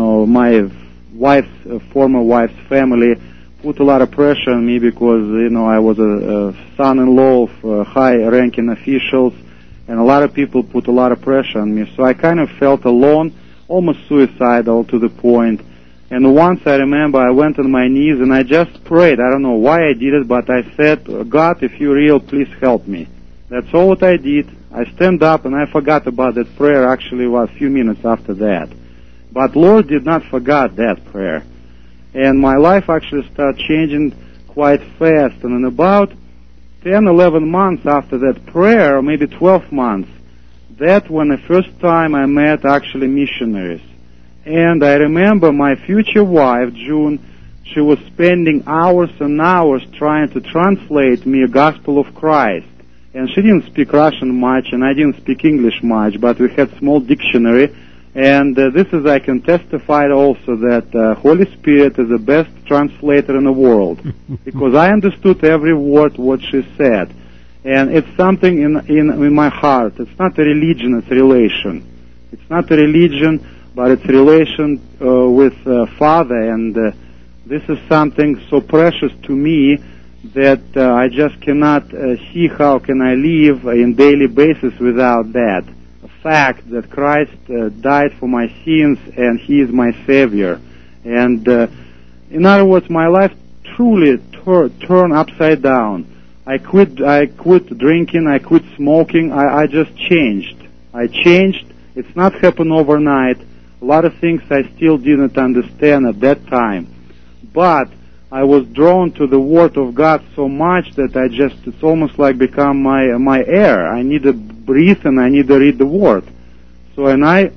former wife's family put a lot of pressure on me because, I was a son-in-law of high-ranking officials, and a lot of people put a lot of pressure on me. So I kind of felt alone, almost suicidal to the point. And once I remember I went on my knees and I just prayed. I don't know why I did it, but I said, God, if you're real, please help me. That's all what I did. I stand up and I forgot about that prayer actually a few minutes after that. But Lord did not forget that prayer. And my life actually started changing quite fast. And in about 10, 11 months after that prayer, or maybe 12 months, that when the first time I met actually missionaries. And I remember my future wife, June, she was spending hours and hours trying to translate me a gospel of Christ. And she didn't speak Russian much, and I didn't speak English much, but we had small dictionary. And this is, I can testify also that Holy Spirit is the best translator in the world, because I understood every word what she said. And it's something in my heart. It's not a religion, it's a relation. It's not a religion, but it's relation with Father, and this is something so precious to me that I just cannot see how can I live in daily basis without that. The fact that Christ died for my sins and He is my Savior. And in other words, my life truly turned upside down. I quit drinking, I quit smoking, I just changed. I changed. It's not happened overnight. A lot of things I still didn't understand at that time. But I was drawn to the Word of God so much that it's almost like become my air. I need to breathe and I need to read the Word. So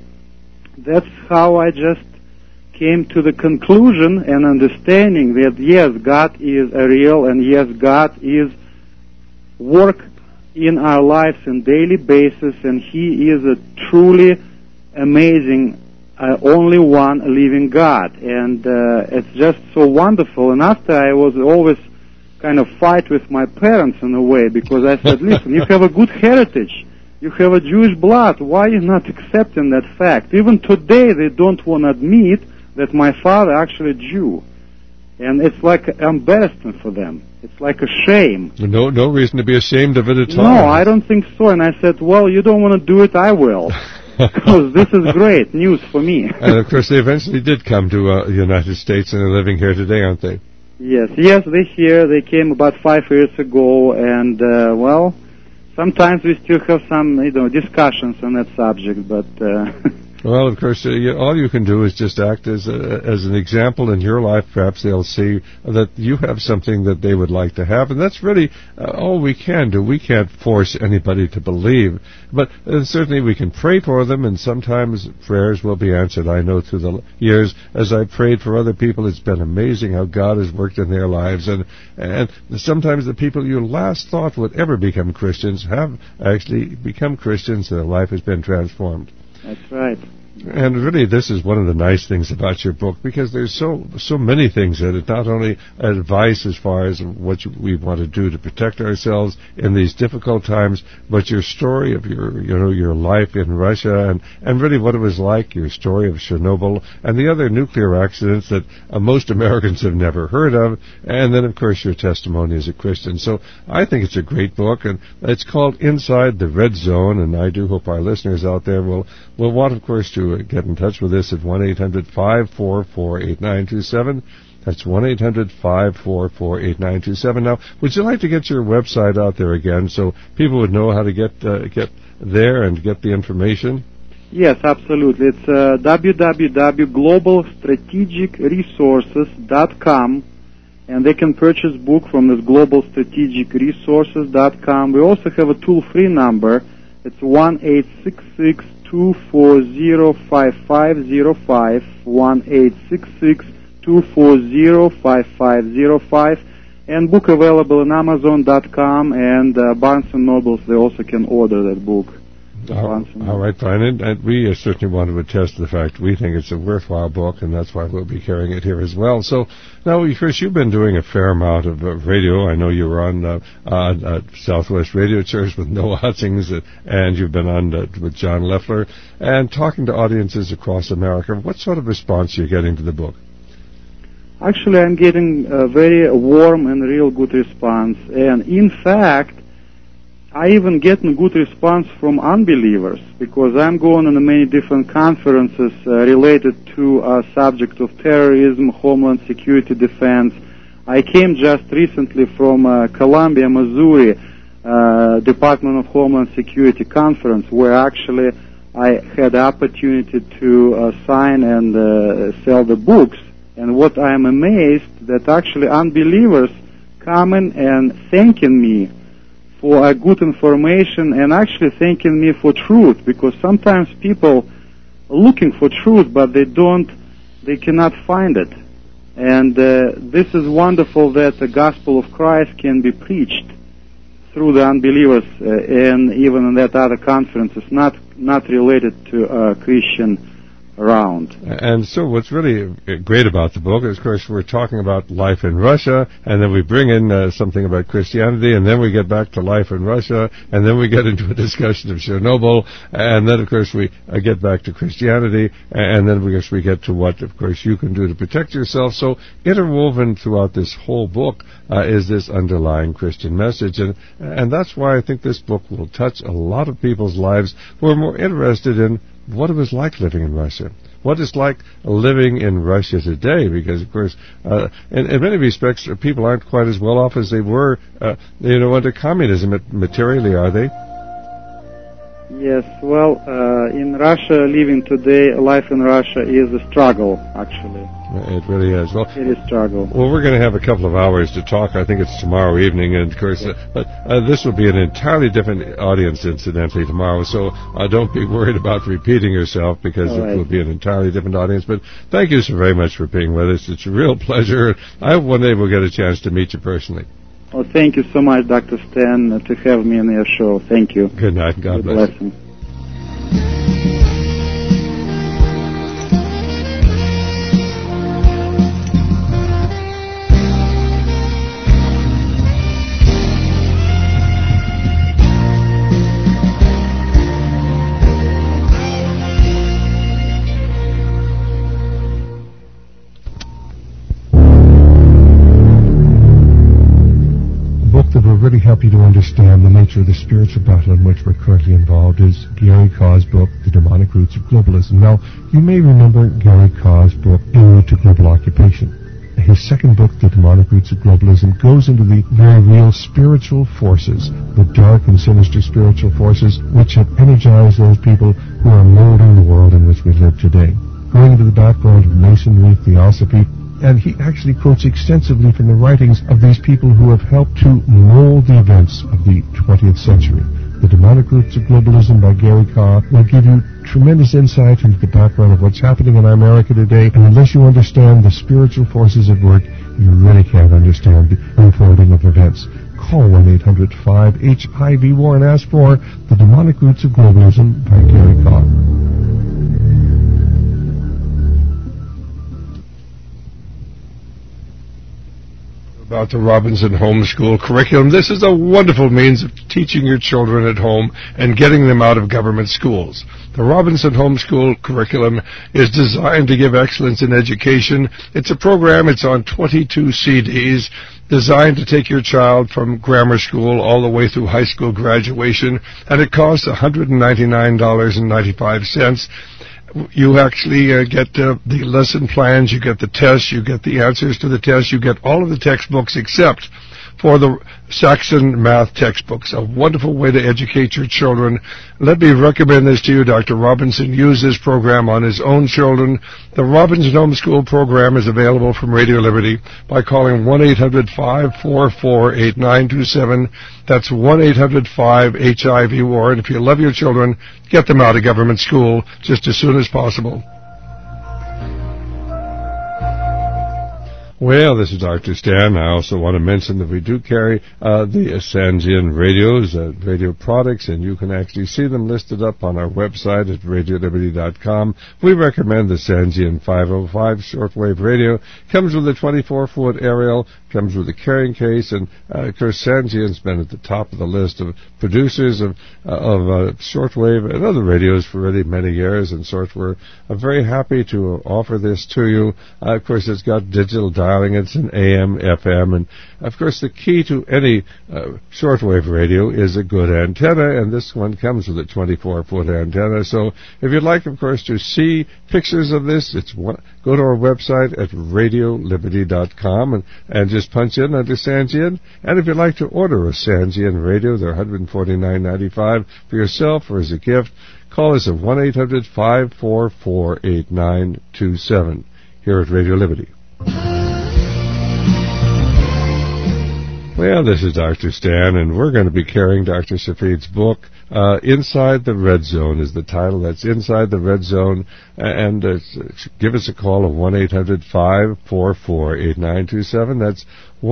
that's how I just came to the conclusion and understanding that yes, God is real, and yes, God is work in our lives on daily basis, and He is a truly amazing, only one living God. And it's just so wonderful. And after I was always kind of fight with my parents in a way, because I said, listen, you have a good heritage. You have a Jewish blood. Why are you not accepting that fact? Even today they don't want to admit that my father actually Jew. And it's like embarrassment for them. It's like a shame. No reason to be ashamed of it at all. No, I don't think so. And I said, well, you don't want to do it, I will. Because this is great news for me. And of course they eventually did come to the United States and are living here today, aren't they? Yes, they're here. They came about 5 years ago, and well, sometimes we still have some, discussions on that subject, but... Well, of course, all you can do is just act as an example in your life. Perhaps they'll see that you have something that they would like to have, and that's really all we can do. We can't force anybody to believe, but certainly we can pray for them, and sometimes prayers will be answered. I know through the years, as I prayed for other people, it's been amazing how God has worked in their lives, and sometimes the people you last thought would ever become Christians have actually become Christians, and their life has been transformed. That's right. And really, this is one of the nice things about your book, because there's so many things in it. Not only advice as far as what we want to do to protect ourselves in these difficult times, but your story of your life in Russia and really what it was like, your story of Chernobyl and the other nuclear accidents that most Americans have never heard of, and then, of course, your testimony as a Christian. So I think it's a great book, and it's called Inside the Red Zone, and I do hope our listeners out there will want, of course, to get in touch with us at 1-800-544-8927. That's 1-800-544-8927. Now, would you like to get your website out there again so people would know how to get there and get the information? Yes, absolutely. It's www.globalstrategicresources.com, and they can purchase book from this globalstrategicresources.com. We also have a toll-free number. It's 1-866-240-5505, 1-866-240-5505, and book available on Amazon.com and Barnes & Nobles. They also can order that book. All right, fine. And we certainly want to attest to the fact we think it's a worthwhile book, and that's why we'll be carrying it here as well. So now, Chris, you've been doing a fair amount of radio. I know you were on Southwest Radio Church with Noah Hutzings, and you've been on with John Leffler, and talking to audiences across America. What sort of response are you getting to the book? Actually, I'm getting a very warm and real good response. And in fact, I even get a good response from unbelievers, because I'm going on many different conferences related to subject of terrorism, homeland security, defense. I came just recently from Columbia, Missouri, Department of Homeland Security conference, where actually I had the opportunity to sign and sell the books. And what I am amazed that actually unbelievers coming and thanking me for a good information and actually thanking me for truth, because sometimes people are looking for truth, but they cannot find it. And this is wonderful that the gospel of Christ can be preached through the unbelievers, and even in that other conferences, not related to Christian around. And so what's really great about the book is, of course, we're talking about life in Russia, and then we bring in something about Christianity, and then we get back to life in Russia, and then we get into a discussion of Chernobyl, and then, of course, we get back to Christianity, and then we get to what, of course, you can do to protect yourself. So interwoven throughout this whole book is this underlying Christian message, and that's why I think this book will touch a lot of people's lives who are more interested in what it was like living in Russia. What it's like living in Russia today, because, of course, in many respects, people aren't quite as well off as they were, under communism materially, are they? Yes, well, in Russia, living today, life in Russia is a struggle, actually. It really is. Well, it is a struggle. Well, we're going to have a couple of hours to talk. I think it's tomorrow evening, and of course, but this will be an entirely different audience, incidentally, tomorrow. So don't be worried about repeating yourself, because it will be an entirely different audience. But thank you so very much for being with us. It's a real pleasure. I hope one day we'll get a chance to meet you personally. Well, thank you so much, Dr. Stan, to have me on your show. Thank you. Good night. God bless. Blessing. That will really help you to understand the nature of the spiritual battle in which we're currently involved is Gary Kaw's book, The Demonic Roots of Globalism. Now, you may remember Gary Kaw's book, En Route to Global Occupation. His second book, The Demonic Roots of Globalism, goes into the very real spiritual forces, the dark and sinister spiritual forces which have energized those people who are molding the world in which we live today. Going into the background of Masonry, Theosophy, and he actually quotes extensively from the writings of these people who have helped to mold the events of the 20th century. The Demonic Roots of Globalism by Gary Kaw will give you tremendous insight into the background of what's happening in America today, and unless you understand the spiritual forces at work, you really can't understand the unfolding of events. Call 1-800-5-HIV-WAR and ask for The Demonic Roots of Globalism by Gary Kaw. About the Robinson Homeschool Curriculum. This is a wonderful means of teaching your children at home and getting them out of government schools. The Robinson Homeschool Curriculum is designed to give excellence in education. It's a program, it's on 22 CDs, designed to take your child from grammar school all the way through high school graduation, and it costs $199.95. You actually get the lesson plans, you get the tests, you get the answers to the tests, you get all of the textbooks except for the Saxon math textbooks. A wonderful way to educate your children. Let me recommend this to you. Dr. Robinson used this program on his own children. The Robinson Homeschool program is available from Radio Liberty by calling 1-800-544-8927. That's 1-800-5-HIV-WAR. And if you love your children, get them out of government school just as soon as possible. Well, this is Dr. Stan. I also want to mention that we do carry the Sanjian radios, radio products, and you can actually see them listed up on our website at radioliberty.com. We recommend the Sanjian 505 shortwave radio. Comes with a 24-foot aerial, comes with a carrying case, and of course Sanjian's been at the top of the list of producers of shortwave and other radios for really many years, and so we're very happy to offer this to you. Of course, it's got digital dialing. It's an AM, FM, and of course the key to any shortwave radio is a good antenna, and this one comes with a 24-foot antenna. So if you'd like, of course, to see pictures of this, go to our website at radioliberty.com and just punch in under Sanjian. And if you'd like to order a Sanjian radio, they're $149.95 for yourself or as a gift. Call us at 1-800-544-8927 here at Radio Liberty. Well, this is Dr. Stan, and we're going to be carrying Dr. Safid's book, Inside the Red Zone is the title. That's Inside the Red Zone. And give us a call of 1-800-544-8927. That's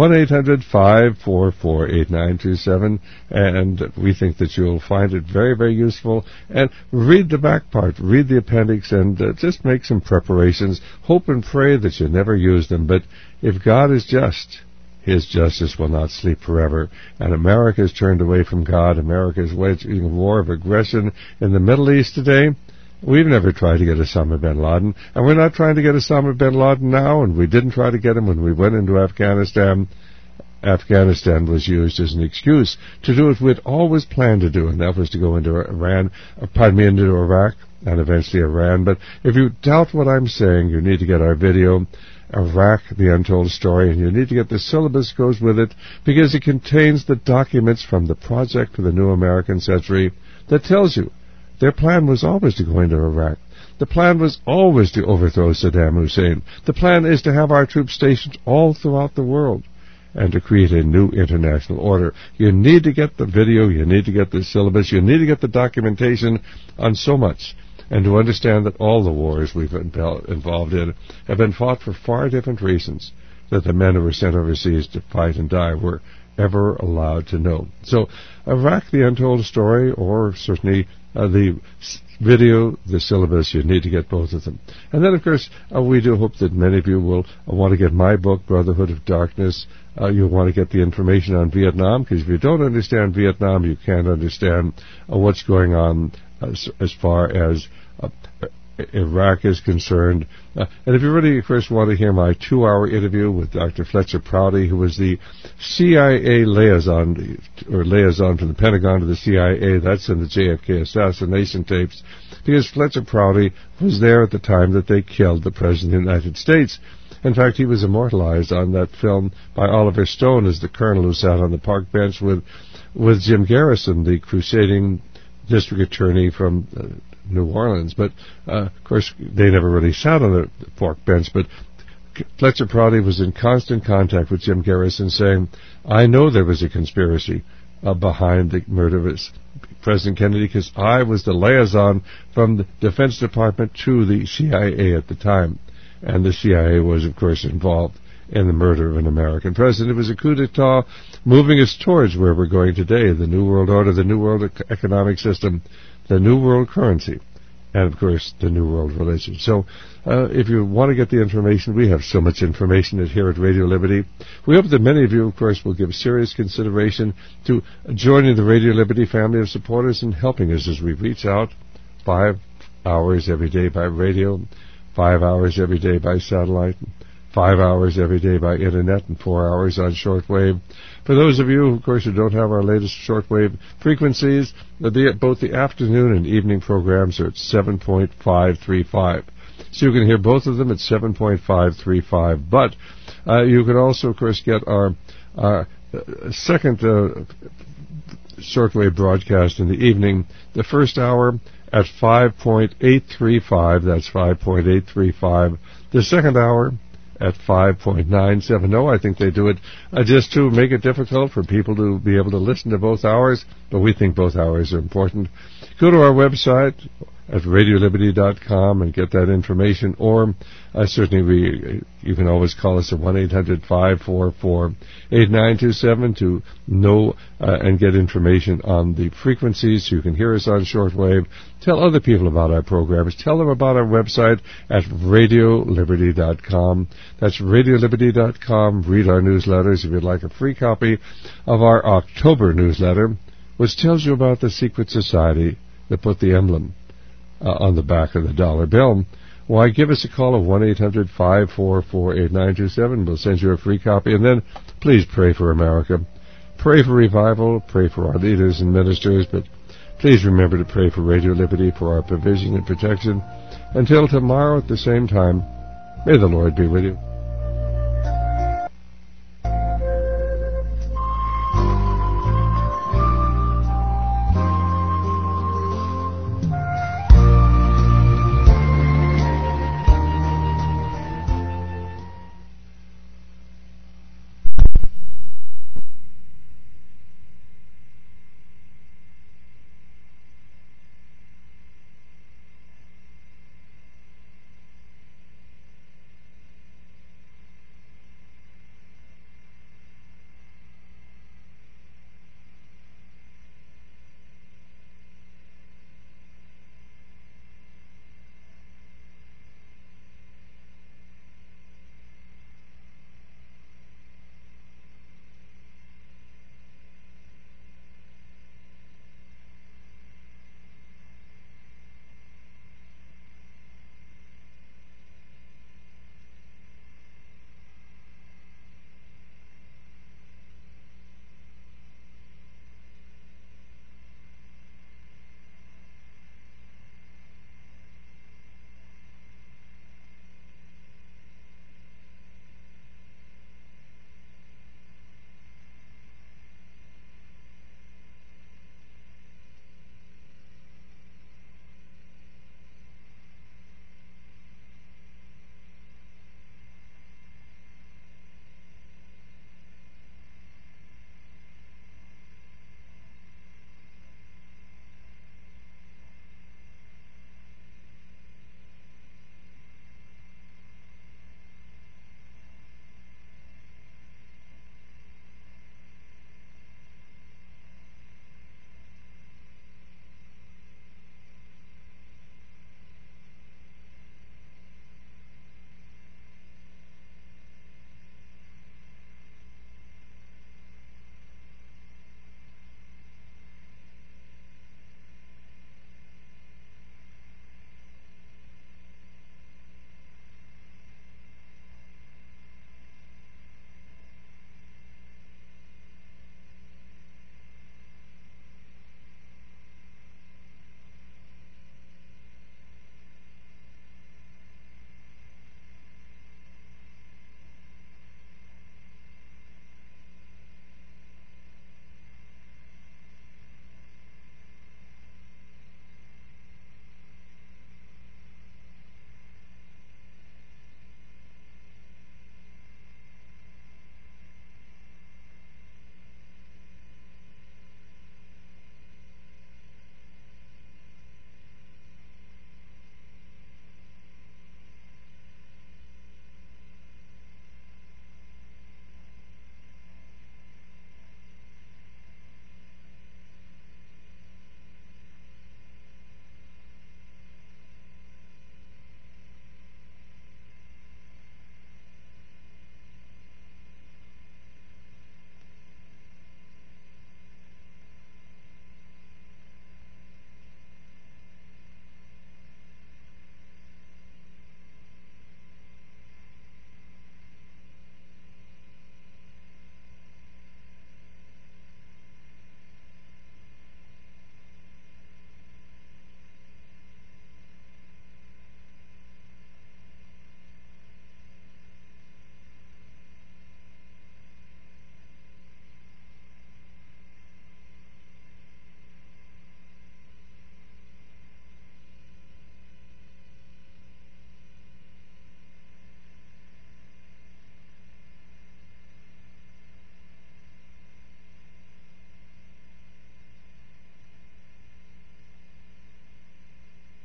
1-800-544-8927. And we think that you'll find it very, very useful. And read the back part, read the appendix, and just make some preparations. Hope and pray that you never use them. But if God is just, His justice will not sleep forever. And America has turned away from God. America is waging a war of aggression in the Middle East today. We've never tried to get Osama bin Laden, and we're not trying to get Osama bin Laden now, and we didn't try to get him when we went into Afghanistan. Afghanistan was used as an excuse to do what we'd always planned to do, and that was to go into into Iraq. and eventually Iran. But if you doubt what I'm saying, you need to get our video, Iraq, the Untold Story, and you need to get the syllabus goes with it, because it contains the documents from the Project for the New American Century that tells you their plan was always to go into Iraq. The plan was always to overthrow Saddam Hussein. The plan is to have our troops stationed all throughout the world and to create a new international order. You need to get the video, you need to get the syllabus, you need to get the documentation on so much, and to understand that all the wars we've been involved in have been fought for far different reasons that the men who were sent overseas to fight and die were ever allowed to know. So, Iraq, the Untold Story, or certainly the video, the syllabus, you need to get both of them. And then, of course, we do hope that many of you will want to get my book, Brotherhood of Darkness. You'll want to get the information on Vietnam, because if you don't understand Vietnam, you can't understand what's going on as far as Iraq is concerned. And if you really, of course, want to hear my 2-hour interview with Dr. Fletcher Prouty, who was the CIA liaison from the Pentagon to the CIA, that's in the JFK assassination tapes, because Fletcher Prouty was there at the time that they killed the President of the United States. In fact, he was immortalized on that film by Oliver Stone as the colonel who sat on the park bench with Jim Garrison, the crusading district attorney from New Orleans. But, of course, they never really sat on the park bench, but Fletcher Prouty was in constant contact with Jim Garrison, saying, I know there was a conspiracy behind the murder of President Kennedy, because I was the liaison from the Defense Department to the CIA at the time. And the CIA was, of course, involved in the murder of an American president. It was a coup d'etat moving us towards where we're going today, the New World Order, the New World Economic System, the New World Currency, and, of course, the New World Religion. So, if you want to get the information, we have so much information here at Radio Liberty. We hope that many of you, of course, will give serious consideration to joining the Radio Liberty family of supporters and helping us as we reach out 5 hours every day by radio, 5 hours every day by satellite, 5 hours every day by internet, and 4 hours on shortwave. For those of you, of course, who don't have our latest shortwave frequencies, both the afternoon and evening programs are at 7.535. So you can hear both of them at 7.535. But you can also, of course, get our second shortwave broadcast in the evening, the first hour at 5.835, that's 5.835. The second hour at 5.970. I think they do it just to make it difficult for people to be able to listen to both hours, but we think both hours are important. Go to our website at radioliberty.com and get that information, or certainly you can always call us at 1-800-544-8927 to know and get information on the frequencies so you can hear us on shortwave. Tell other people about our programs. Tell them about our website at radioliberty.com. That's radioliberty.com. Read our newsletters if you'd like a free copy of our October newsletter, which tells you about the secret society that put the emblem on the back of the dollar bill. Why, give us a call at 1-800-544-8927. We'll send you a free copy. And then please pray for America. Pray for revival. Pray for our leaders and ministers. But please remember to pray for Radio Liberty, for our provision and protection. Until tomorrow at the same time, may the Lord be with you.